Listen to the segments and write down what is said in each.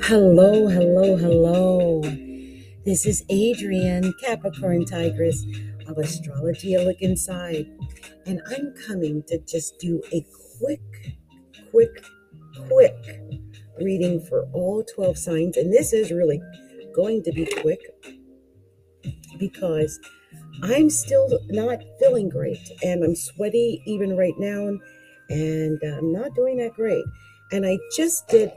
Hello, hello, hello. This is Adrian, Capricorn Tigress of Astrology A Look Inside. And I'm coming to just do a quick, quick reading for all 12 signs. And this is really going to be quick because I'm still not feeling great. And I'm sweaty even right now. And I'm not doing that great. And I just did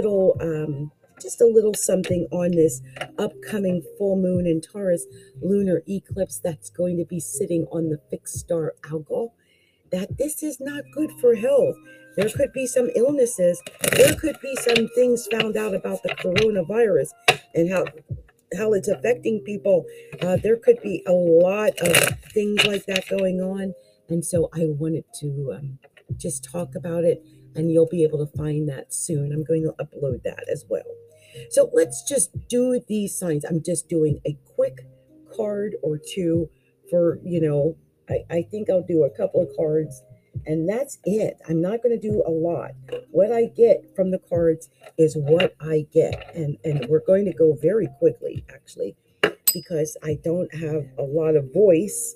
just a little something on this upcoming full moon in Taurus lunar eclipse that's going to be sitting on the fixed star Algol. That this is not good for health. There could be some illnesses. There could be some things found out about the coronavirus and how it's affecting people. There could be a lot of things like that going on. And so I wanted to just talk about it, and you'll be able to find that soon. I'm going to upload that as well. So let's just do these signs. I'm just doing a quick card or two for, I think I'll do a couple of cards and that's it. I'm not going to do a lot. What I get from the cards is what I get. And we're going to go very quickly, actually, because I don't have a lot of voice.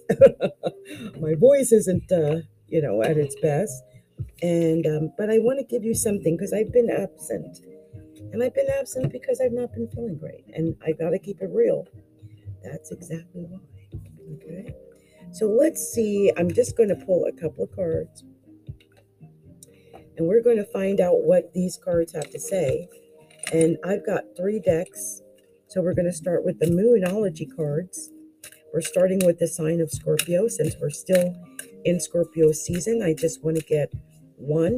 My voice isn't, at its best. And but I want to give you something because I've been absent, and I've been absent because I've not been feeling great, and I got to keep it real. That's exactly why. Okay. So let's see. I'm just going to pull a couple of cards, and we're going to find out what these cards have to say. And I've got 3 decks. So we're going to start with the Moonology cards. We're starting with the sign of Scorpio since we're still in Scorpio season. I just want to get 1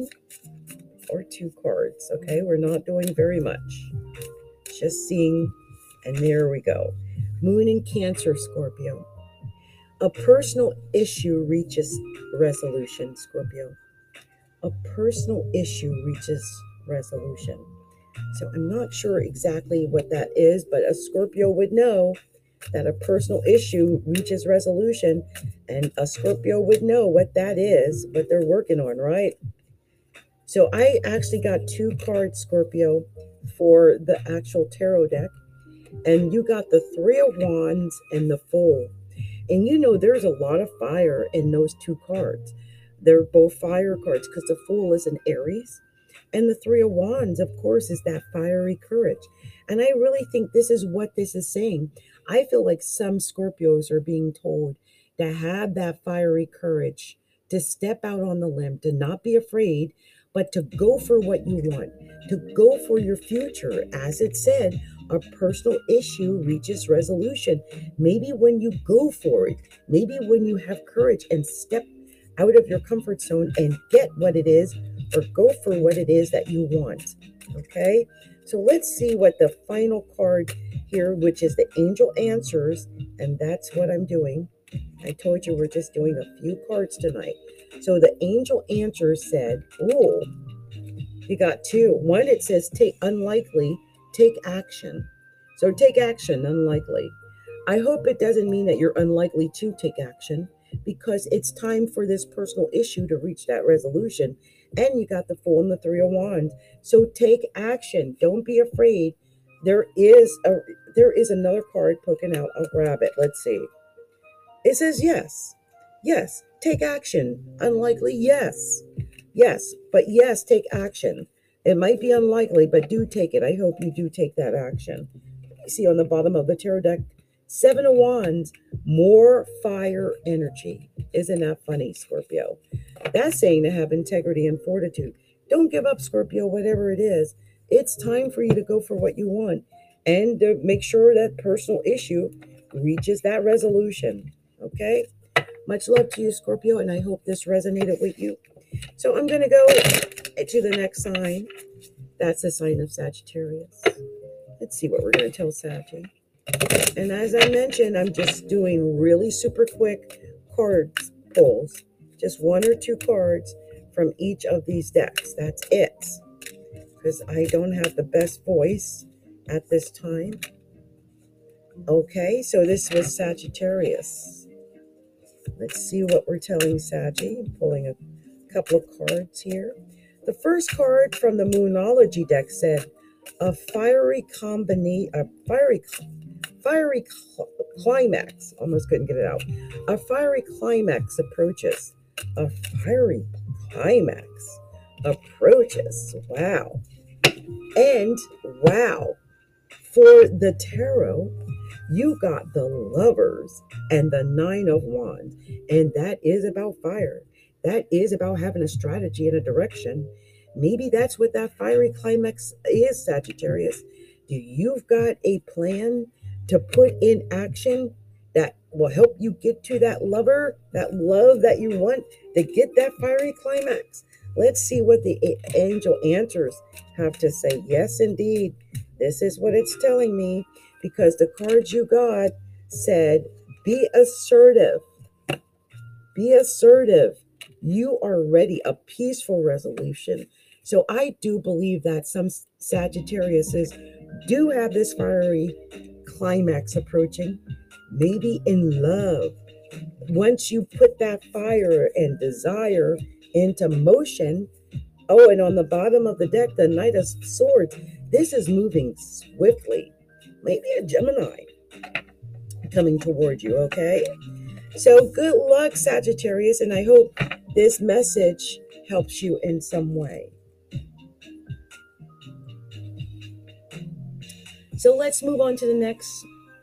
or 2 cards. Okay, we're not doing very much. Just seeing, and there we go. Moon in Cancer, Scorpio. A personal issue reaches resolution, Scorpio. A personal issue reaches resolution. So I'm not sure exactly what that is, but a Scorpio would know that a personal issue reaches resolution, and a Scorpio would know what that is, what they're working on, right? So I actually got 2 cards, Scorpio, for the actual tarot deck, and you got the 3 of Wands and the Fool. And there's a lot of fire in those 2 cards. They're both fire cards because the Fool is an Aries, and the 3 of Wands, of course, is that fiery courage. And I really think this is what this is saying. I feel like some Scorpios are being told to have that fiery courage, to step out on the limb, to not be afraid, but to go for what you want, to go for your future. As it said, a personal issue reaches resolution. Maybe when you go for it, maybe when you have courage and step out of your comfort zone and get what it is, or go for what it is that you want. Okay, so let's see what the final card here, which is the Angel Answers, and that's what I'm doing. I told you we're just doing a few cards tonight. So the Angel Answers said, oh, you got 2. One, it says take unlikely, take action. So take action, unlikely. I hope it doesn't mean that you're unlikely to take action, because it's time for this personal issue to reach that resolution. And you got the Fool and the 3 of Wands. So take action. Don't be afraid. There is another card poking out. I'll grab it. Let's see. It says yes. Yes, take action. Unlikely, yes. Yes, but yes, take action. It might be unlikely, but do take it. I hope you do take that action. You see on the bottom of the tarot deck, 7 of Wands, more fire energy. Isn't that funny, Scorpio? That's saying to have integrity and fortitude. Don't give up, Scorpio, whatever it is. It's time for you to go for what you want and to make sure that personal issue reaches that resolution. Okay? Much love to you, Scorpio, and I hope this resonated with you. So I'm going to go to the next sign. That's the sign of Sagittarius. Let's see what we're going to tell Saggy. And as I mentioned, I'm just doing really super quick card pulls. Just 1 or 2 cards from each of these decks. That's it. Because I don't have the best voice at this time. Okay, so this was Sagittarius. Let's see what we're telling Saggy. I'm pulling a couple of cards here. The first card from the Moonology deck said, A fiery climax. Almost couldn't get it out. A fiery climax approaches. A fiery climax approaches. Wow. And wow. For the tarot, you got the Lovers and the Nine of Wands. And that is about fire. That is about having a strategy and a direction. Maybe that's what that fiery climax is, Sagittarius. Do you've got a plan to put in action that will help you get to that lover, that love that you want to get that fiery climax? Let's see what the angel answers have to say. Yes, indeed. This is what it's telling me, because the cards you got said, be assertive. Be assertive. You are ready, a peaceful resolution. So I do believe that some Sagittariuses do have this fiery climax approaching, maybe in love. Once you put that fire and desire into motion, oh, and on the bottom of the deck, the Knight of Swords, this is moving swiftly. Maybe a Gemini coming toward you, okay? So good luck, Sagittarius, and I hope this message helps you in some way. So let's move on to the next.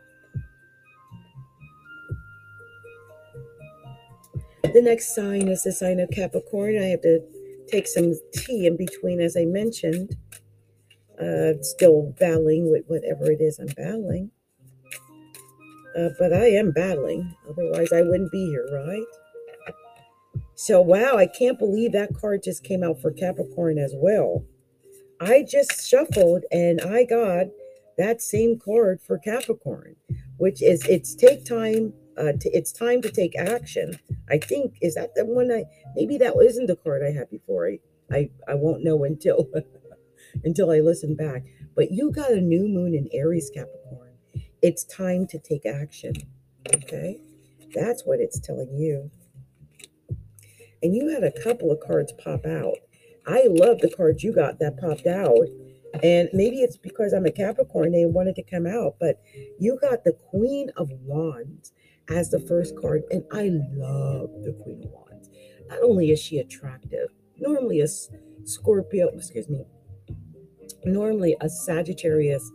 The next sign is the sign of Capricorn. I have to take some tea in between, as I mentioned. Still battling with whatever it is I'm battling. But I am battling. Otherwise, I wouldn't be here, right? So, wow, I can't believe that card just came out for Capricorn as well. I just shuffled and I got that same card for Capricorn, which is it's time to take action. I think, is that the one maybe that isn't the card I had before. I won't know until until I listen back. But you got a new moon in Aries, Capricorn. It's time to take action. Okay? That's what it's telling you. And you had a couple of cards pop out. I love the cards you got that popped out. And maybe it's because I'm a Capricorn, they wanted to come out. But you got the Queen of Wands as the first card. And I love the Queen of Wands. Not only is she attractive, normally a normally a Sagittarius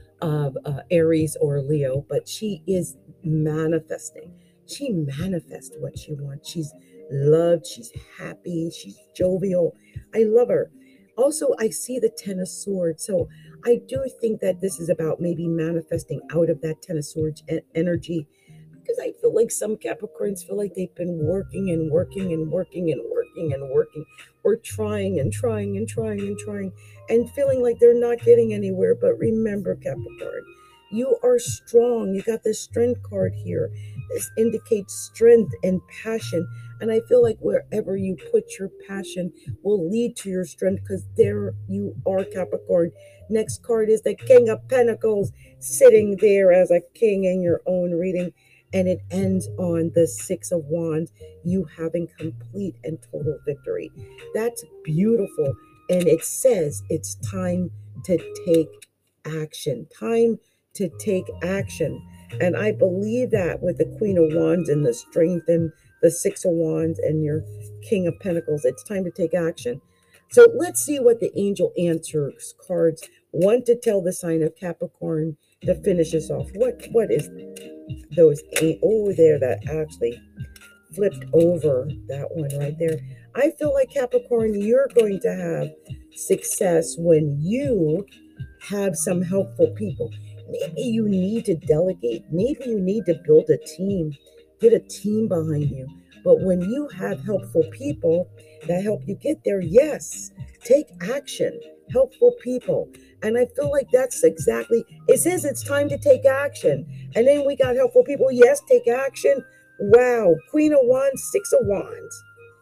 of Aries or Leo, but she is manifesting. She manifests what she wants. She's loved, she's happy, she's jovial. I love her. Also, I see the Ten of Swords. So I do think that this is about maybe manifesting out of that Ten of Swords energy, because I feel like some Capricorns feel like they've been working and working and working and working and working, or trying and trying and trying and trying, and feeling like they're not getting anywhere. But remember, Capricorn, you are strong. You got the Strength card here. This indicates strength and passion. And I feel like wherever you put your passion will lead to your strength, because there you are, Capricorn. Next card is the King of Pentacles, sitting there as a king in your own reading. And it ends on the Six of Wands, you having complete and total victory. That's beautiful. And it says it's time to take action. Time to take action. And I believe that with the Queen of Wands and the strength and the Six of Wands and your King of Pentacles, it's time to take action. So let's see what the angel answers cards want to tell the sign of Capricorn to finish us off. What is those? Oh, there, that actually flipped over, that one right there. I feel like, Capricorn, you're going to have success when you have some helpful people. Maybe you need to delegate. Maybe you need to build a team, get a team behind you. But when you have helpful people that help you get there, yes, take action. Helpful people. And I feel like that's exactly, it says it's time to take action. And then we got helpful people. Yes, take action. Wow. Queen of Wands, Six of Wands.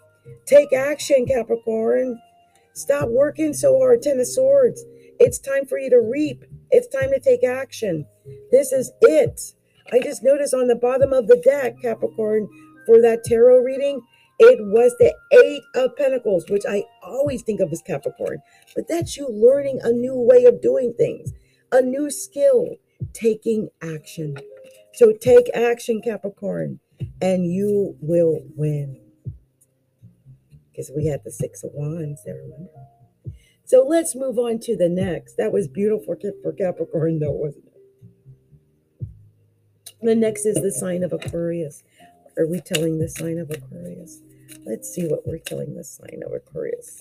Take action, Capricorn. Stop working so hard. Ten of Swords. It's time for you to reap. It's time to take action. This is it. I just noticed on the bottom of the deck, Capricorn, for that tarot reading, It was the Eight of Pentacles, which I always think of as Capricorn. But that's you learning a new way of doing things, a new skill, taking action. So take action, Capricorn, and you will win. Because we had the Six of Wands there, remember? So let's move on to the next. That was beautiful for Capricorn, though, wasn't it? The next is the sign of Aquarius. Are we telling the sign of Aquarius? Let's see what we're telling the sign of Aquarius.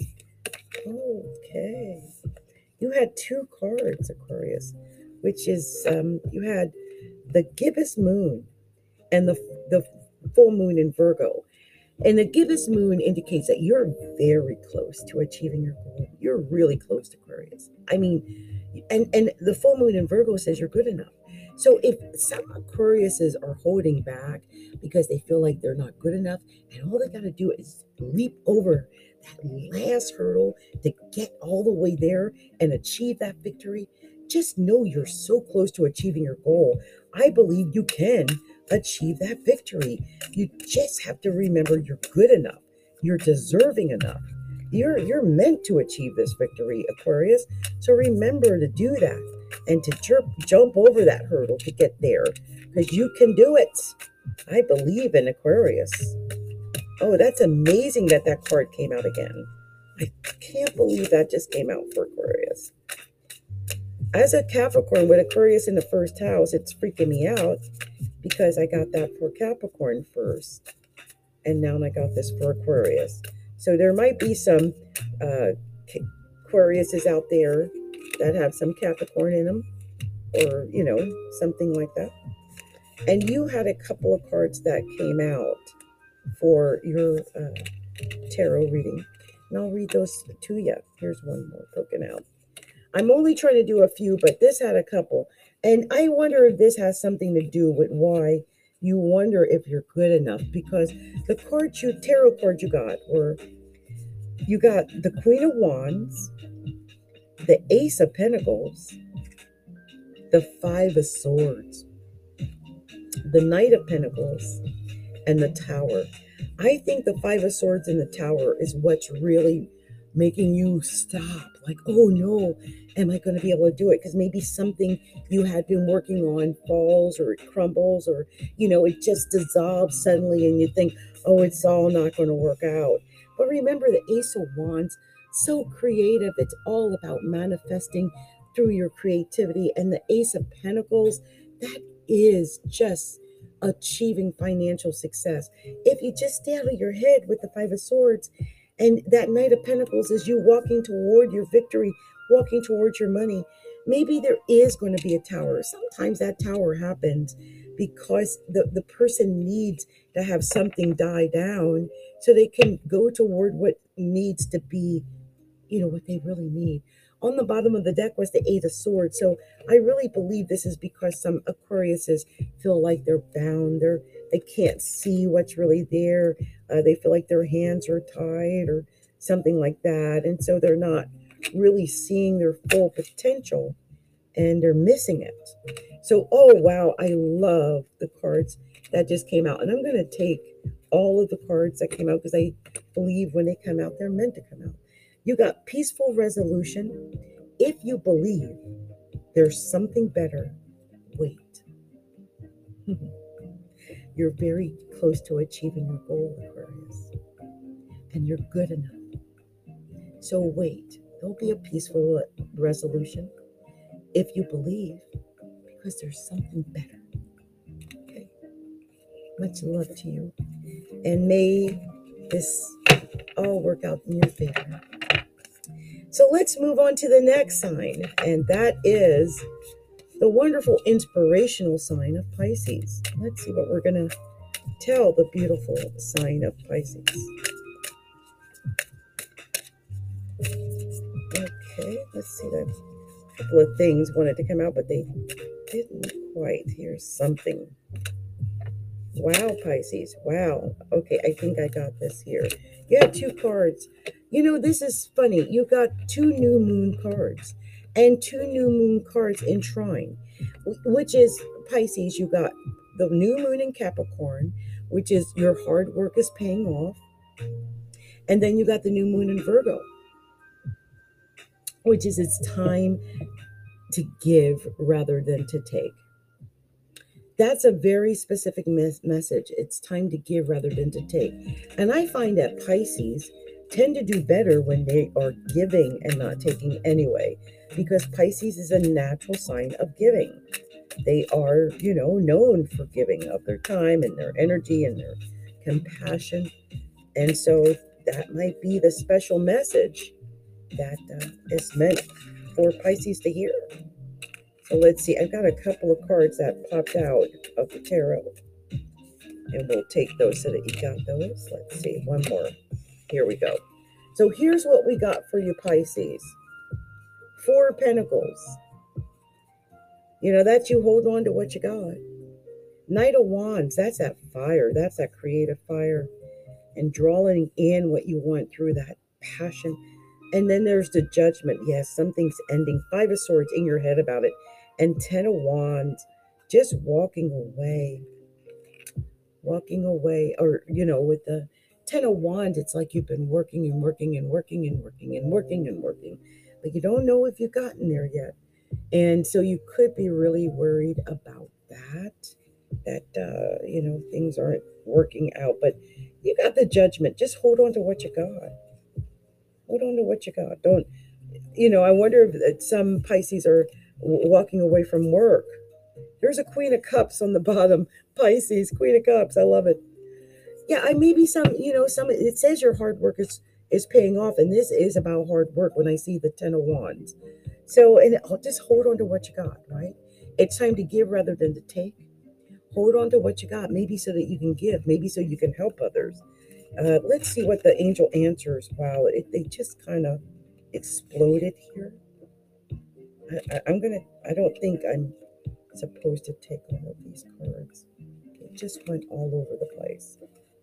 Okay. You had two cards, Aquarius, which is you had the gibbous moon and the full moon in Virgo. And the gibbous moon indicates that you're very close to achieving your goal. You're really close to Aquarius. I mean, and the full moon in Virgo says you're good enough. So if some Aquariuses are holding back because they feel like they're not good enough, and all they got to do is leap over that last hurdle to get all the way there and achieve that victory, just know you're so close to achieving your goal. I believe you can achieve that victory. You just have to remember you're good enough. You're deserving enough. You're meant to achieve this victory, Aquarius. So remember to do that and to jump over that hurdle to get there, because you can do it. I believe in Aquarius. Oh, that's amazing that that card came out again. I can't believe that just came out for Aquarius. As a Capricorn with Aquarius in the first house, it's freaking me out because I got that for Capricorn first. And now I got this for Aquarius. So there might be some Aquariuses out there that have some Capricorn in them, or, you know, something like that. And you had a couple of cards that came out for your tarot reading. And I'll read those to you. Here's one more poking out. I'm only trying to do a few, but this had a couple. And I wonder if this has something to do with why you wonder if you're good enough. Because the tarot cards you got were, you got the Queen of Wands, the Ace of Pentacles, the Five of Swords, the Knight of Pentacles, and the Tower. I think the Five of Swords and the Tower is what's really making you stop. Like, oh no, am I going to be able to do it? Because maybe something you had been working on falls, or it crumbles, or, you know, it just dissolves suddenly and you think, oh, it's all not going to work out. But remember, the Ace of Wands, so creative. It's all about manifesting through your creativity. And the Ace of Pentacles, that is just achieving financial success. If you just stay out of your head with the Five of Swords, and that Knight of Pentacles is you walking toward your victory, walking towards your money, maybe there is going to be a tower. Sometimes that tower happens because the person needs to have something die down so they can go toward what needs to be, you know, what they really need. On the bottom of the deck was the Eight of Swords. So I really believe this is because some Aquariuses feel like they're bound. They can't see what's really there. They feel like their hands are tied or something like that. And so they're not really seeing their full potential and they're missing it. So, oh, wow, I love the cards that just came out. And I'm going to take all of the cards that came out because I believe when they come out, they're meant to come out. You got peaceful resolution. If you believe there's something better, wait. You're very close to achieving your goal, Aquarius, and you're good enough. So wait. There'll be a peaceful resolution if you believe, because there's something better. Okay. Much love to you, and may this all work out in your favor. So let's move on to the next sign, and that is the wonderful inspirational sign of Pisces. Let's see what we're going to tell the beautiful sign of Pisces. Okay, let's see. A couple of things wanted to come out, but they didn't quite. Here's something. Wow, Pisces. Wow. Okay, I think I got this here. You have two cards. You know, this is funny. You got two new moon cards and two new moon cards in trine, which is Pisces. You got the new moon in Capricorn, which is your hard work is paying off. And then you got the new moon in Virgo, which is it's time to give rather than to take. That's a very specific message. It's time to give rather than to take. And I find that Pisces tend to do better when they are giving and not taking anyway, because Pisces is a natural sign of giving. They are, known for giving of their time and their energy and their compassion. And so that might be the special message that is meant for Pisces to hear. So let's see. I've got a couple of cards that popped out of the tarot, and we'll take those so that you got those. Let's see. One more. Here we go. So here's what we got for you, Pisces. 4 Pentacles. That you hold on to what you got. Knight of Wands. That's that fire. That's that creative fire. And drawing in what you want through that passion. And then there's the Judgment. Yes, something's ending. 5 of Swords in your head about it. And 10 of Wands, just walking away. Or, with the 10 of Wands, it's like you've been working and working and working and working and working and working, but you don't know if you've gotten there yet. And so you could be really worried about that things aren't working out, but you got the Judgment. Just hold on to what you got. Hold on to what you got. Don't, I wonder if some Pisces are walking away from work. There's a Queen of Cups on the bottom. Pisces, Queen of Cups. I love it. Yeah, I maybe some, it says your hard work is paying off, and this is about hard work when I see the 10 of Wands. So, and just hold on to what you got, right? It's time to give rather than to take. Hold on to what you got, maybe so that you can give, maybe so you can help others. Let's see what the angel answers. Wow, they just kind of exploded here. I don't think I'm supposed to take all of these cards. It just went all over the place.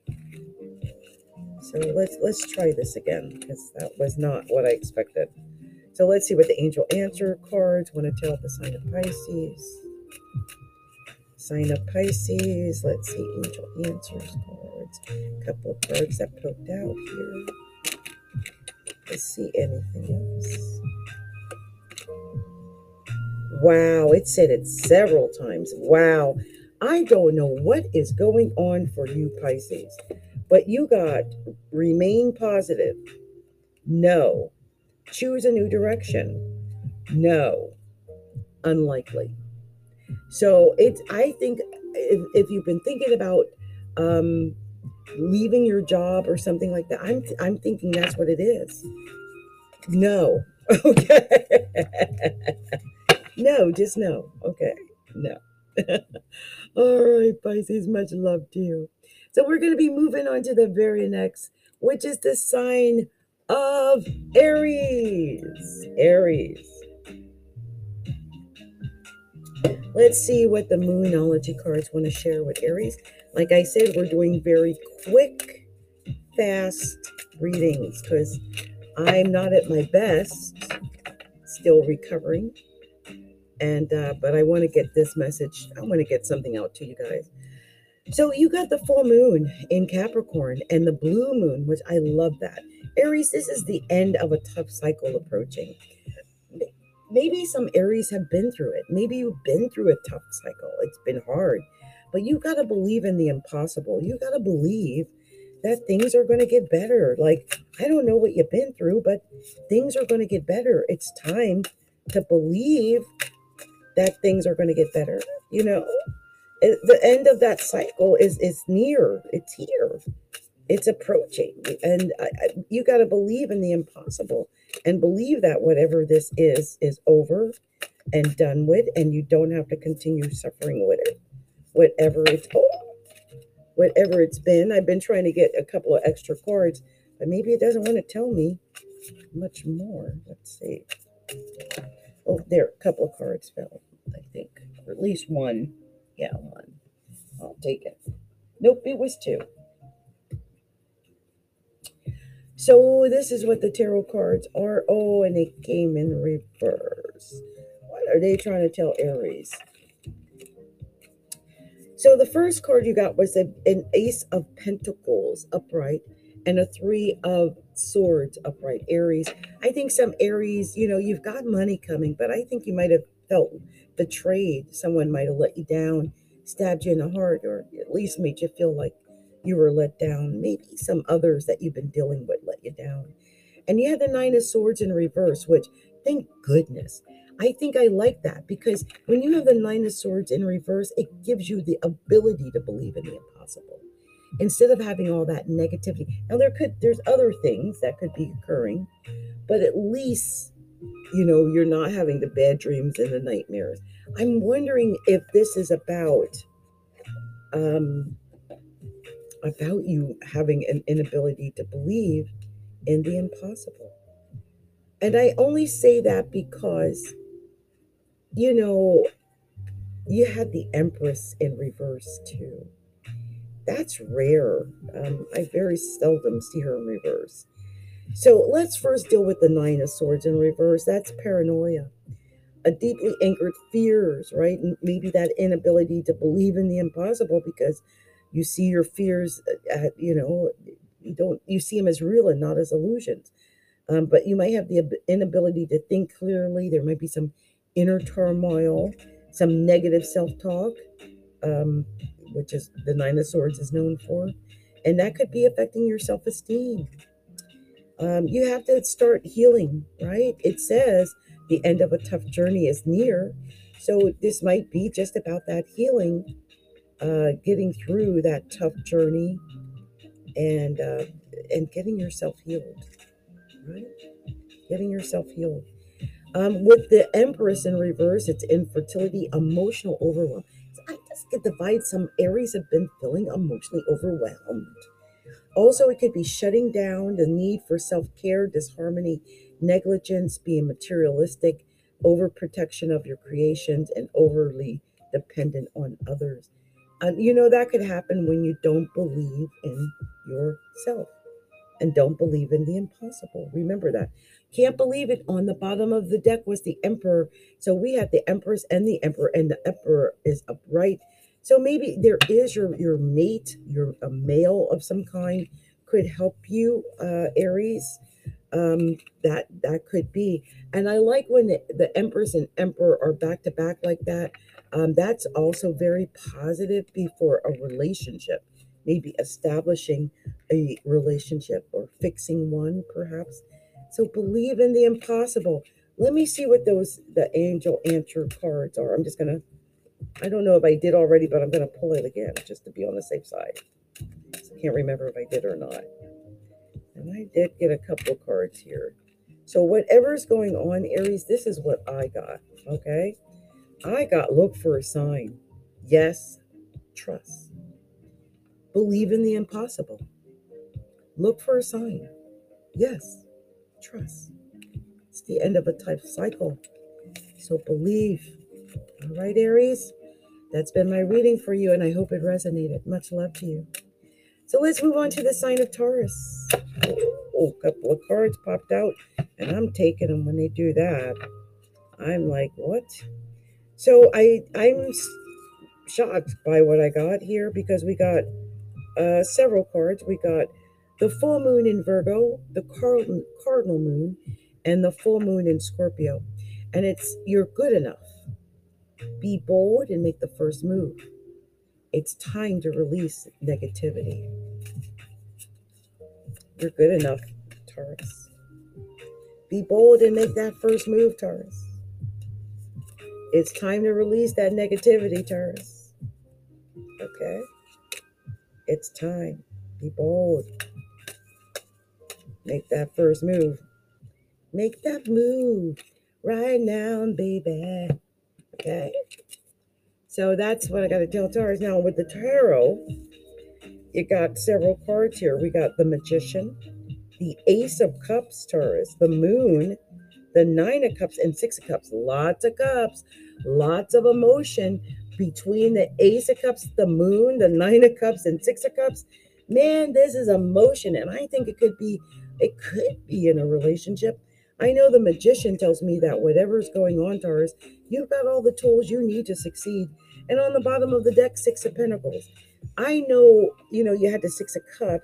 So let's try this again, because that was not what I expected. So let's see what the angel answer cards want to tell the sign of Pisces. Sign of Pisces. Let's see angel answers cards. A couple of cards that poked out here. Let's see anything else. Wow, it said it several times. Wow. I don't know what is going on for you, Pisces, but you got remain positive. No. Choose a new direction. No. Unlikely. So I think if you've been thinking about leaving your job or something like that, I'm thinking that's what it is. No. Okay. No, just no. Okay. No. All right, Pisces, much love to you. So we're going to be moving on to the very next, which is the sign of Aries. Aries. Let's see what the Moonology cards want to share with Aries. Like I said, we're doing very quick, fast readings because I'm not at my best, still recovering. And but I want to get this message. I want to get something out to you guys. So you got the full moon in Capricorn and the blue moon, which I love that. Aries, this is the end of a tough cycle approaching. Maybe some Aries have been through it. Maybe you've been through a tough cycle. It's been hard. But you got to believe in the impossible. You got to believe that things are going to get better. Like, I don't know what you've been through, but things are going to get better. It's time to believe that things are going to get better. The end of that cycle is near. It's here. It's approaching. And you got to believe in the impossible and believe that whatever this is over and done with, and you don't have to continue suffering with it. Whatever it's been. I've been trying to get a couple of extra cards, but maybe it doesn't want to tell me much more. Let's see. Oh, there, a couple of cards fell, I think. Or at least one. Yeah, one. I'll take it. Nope, it was 2. So this is what the tarot cards are. Oh, and they came in reverse. What are they trying to tell Aries? So the first card you got was an Ace of Pentacles upright. and a Three of Swords upright, Aries. I think some Aries, you've got money coming, but I think you might have felt betrayed. Someone might have let you down, stabbed you in the heart, or at least made you feel like you were let down. Maybe some others that you've been dealing with let you down. And you had the Nine of Swords in reverse, which, thank goodness. I think I like that because when you have the Nine of Swords in reverse, it gives you the ability to believe in the impossible instead of having all that negativity. Now there's other things that could be occurring, but at least you're not having the bad dreams and the nightmares. I'm wondering if this is um about you having an inability to believe in the impossible. And I only say that because you know you had the Empress in reverse too. That's rare. I very seldom see her in reverse. So let's first deal with the Nine of Swords in reverse. That's paranoia, a deeply anchored fears, right? And maybe that inability to believe in the impossible because you see your fears, you see them as real and not as illusions. But you might have the inability to think clearly. There might be some inner turmoil, some negative self-talk, um, which is the Nine of Swords is known for, and that could be affecting your self-esteem. You have to start healing, right? It says the end of a tough journey is near. So this might be just about that healing, getting through that tough journey and uh, and getting yourself healed, right? Getting yourself healed. With the Empress in reverse, it's infertility, emotional overwhelm. So I just get the vibe some Aries have been feeling emotionally overwhelmed. Also, it could be shutting down, the need for self care, disharmony, negligence, being materialistic, overprotection of your creations, and overly dependent on others. That could happen when you don't believe in yourself and don't believe in the impossible. Remember that. Can't believe it. On the bottom of the deck was the Emperor. So we had the Empress and the Emperor is upright. So maybe there is your mate, your a male of some kind could help you, Aries. That could be. And I like when the Empress and Emperor are back to back like that. That's also very positive before a relationship, maybe establishing a relationship or fixing one, perhaps. So believe in the impossible. Let me see what the angel answer cards are. I don't know if I did already, but I'm gonna pull it again just to be on the safe side. So I can't remember if I did or not. And I did get a couple of cards here. So whatever's going on, Aries, this is what I got. Okay. I got look for a sign. Yes, trust. Believe in the impossible. Look for a sign. Yes, trust. It's the end of a type cycle. So believe. All right, Aries. That's been my reading for you, and I hope it resonated. Much love to you. So let's move on to the sign of Taurus. Oh, a couple of cards popped out, and I'm taking them when they do that. I'm like, what? So I'm shocked by what I got here because we got several cards. We got the full moon in Virgo, the cardinal moon, and the full moon in Scorpio. And it's you're good enough. Be bold and make the first move. It's time to release negativity. You're good enough, Taurus. Be bold and make that first move, Taurus. It's time to release that negativity, Taurus. Okay? It's time. Be bold. Make that first move. Make that move right now, baby. Okay? So that's what I got to tell Taurus. Now, with the tarot, you got several cards here. We got the Magician, the Ace of Cups, Taurus, the Moon, the Nine of Cups, and Six of Cups. Lots of cups, lots of emotion between the Ace of Cups, the Moon, the Nine of Cups, and Six of Cups. Man, this is emotion, and I think it could be in a relationship. I know the Magician tells me that whatever's going on, Taurus, you've got all the tools you need to succeed. And on the bottom of the deck, Six of Pentacles. I know, you had the Six of Cups. So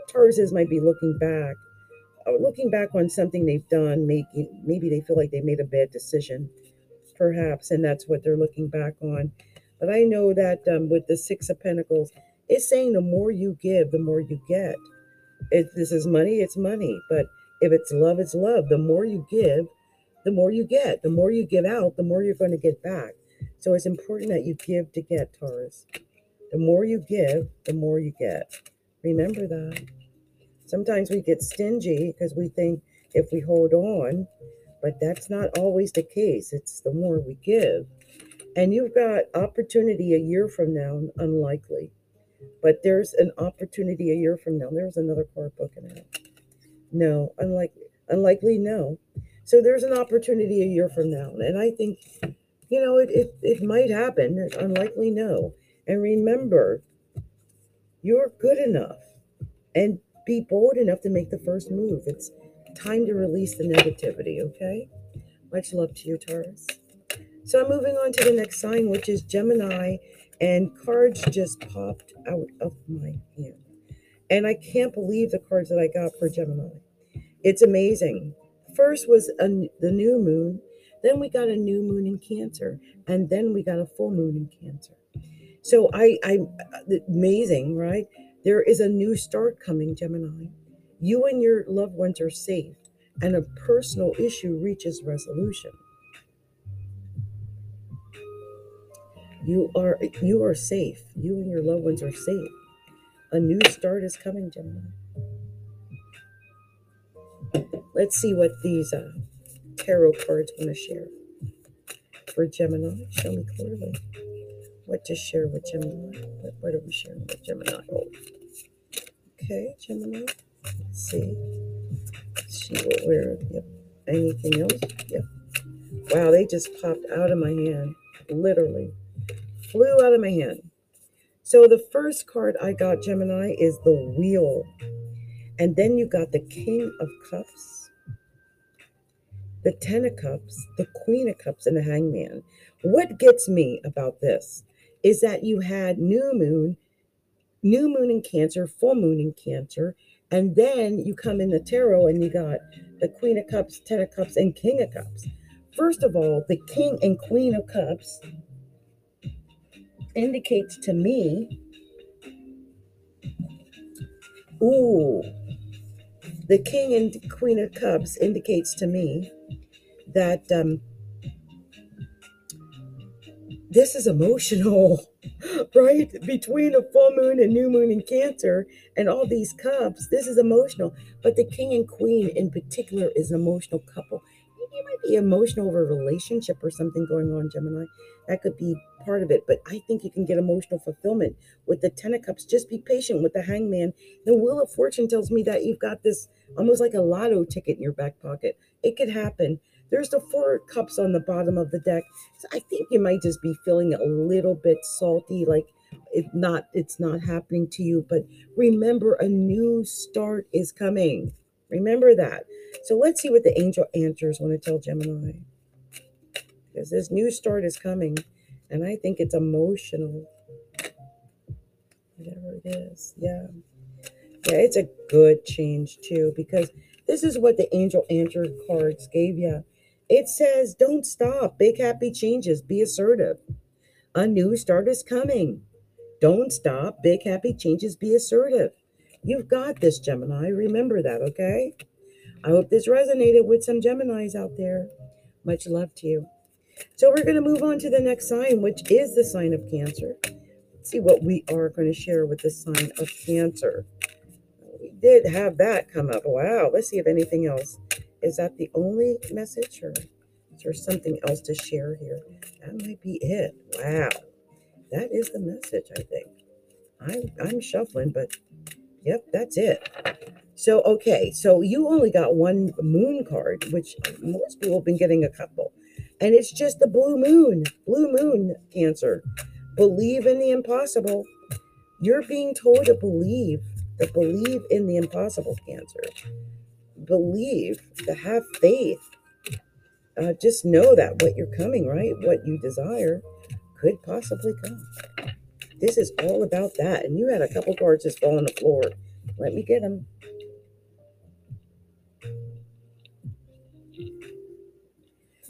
Tauruses might be looking back on something they've done, maybe they feel like they made a bad decision, perhaps, and that's what they're looking back on. But I know that with the Six of Pentacles, it's saying the more you give, the more you get. If this is money, it's money. But if it's love, it's love. The more you give, the more you get. The more you give out, the more you're going to get back. So it's important that you give to get, Taurus. The more you give, the more you get. Remember that. Sometimes we get stingy because we think if we hold on, but that's not always the case. It's the more we give. And you've got opportunity a year from now, unlikely. But there's an opportunity a year from now. There's another card booking out. No, unlikely, no. So there's an opportunity a year from now. And I think, it might happen. There's unlikely, no. And remember, you're good enough. And be bold enough to make the first move. It's time to release the negativity, okay? Much love to you, Taurus. So I'm moving on to the next sign, which is Gemini, and cards just popped out of my hand. And I can't believe the cards that I got for Gemini. It's amazing. First was the new moon, then we got a new moon in Cancer, and then we got a full moon in Cancer. So amazing, right? There is a new start coming, Gemini. You and your loved ones are safe, and a personal issue reaches resolution. You are safe. You and your loved ones are safe. A new start is coming, Gemini. Let's see what these tarot cards want to share for Gemini. Show me clearly what to share with Gemini. What are we sharing with Gemini? Oh. Okay, Gemini. Let's see. Let's see what we're. Yep. Anything else? Yep. Wow, they just popped out of my hand. Literally. Flew out of my hand. So the first card I got, Gemini, is the Wheel. And then you got the King of Cups, the Ten of Cups, the Queen of Cups, and the Hangman. What gets me about this is that you had new moon in Cancer, full moon in Cancer, and then you come in the tarot and you got the Queen of Cups, Ten of Cups, and King of Cups. First of all, the King and Queen of Cups indicates to me, the King and Queen of Cups indicates to me that this is emotional, right? Between a full moon and new moon in Cancer and all these cups, this is emotional. But the King and Queen in particular is an emotional couple. You might be emotional over a relationship or something going on, Gemini. That could be part of it. But I think you can get emotional fulfillment with the Ten of Cups. Just be patient with the Hangman. The Wheel of Fortune tells me that you've got this almost like a lotto ticket in your back pocket. It could happen. There's the Four Cups on the bottom of the deck. So I think you might just be feeling a little bit salty, like it's not happening to you. But remember, a new start is coming. Remember that. So let's see what the angel answers want to tell Gemini. Because this new start is coming. And I think it's emotional. Whatever it is. Yeah. Yeah, it's a good change too. Because this is what the angel answer cards gave you. It says, don't stop. Big happy changes. Be assertive. A new start is coming. Don't stop. Big happy changes. Be assertive. You've got this, Gemini. Remember that, okay? I hope this resonated with some Geminis out there. Much love to you. So we're going to move on to the next sign, which is the sign of Cancer. Let's see what we are going to share with the sign of Cancer. We did have that come up. Wow. Let's see if anything else. Is that the only message, or is there something else to share here? That might be it. Wow. That is the message, I think. I'm shuffling, but yep, that's it. So, okay, so you only got one moon card, which most people have been getting a couple. And it's just the blue moon, Cancer. Believe in the impossible. You're being told to believe in the impossible, Cancer. Believe, to have faith. Just know that what you're coming, right? What you desire could possibly come. This is all about that. And you had a couple cards just fall on the floor. Let me get them.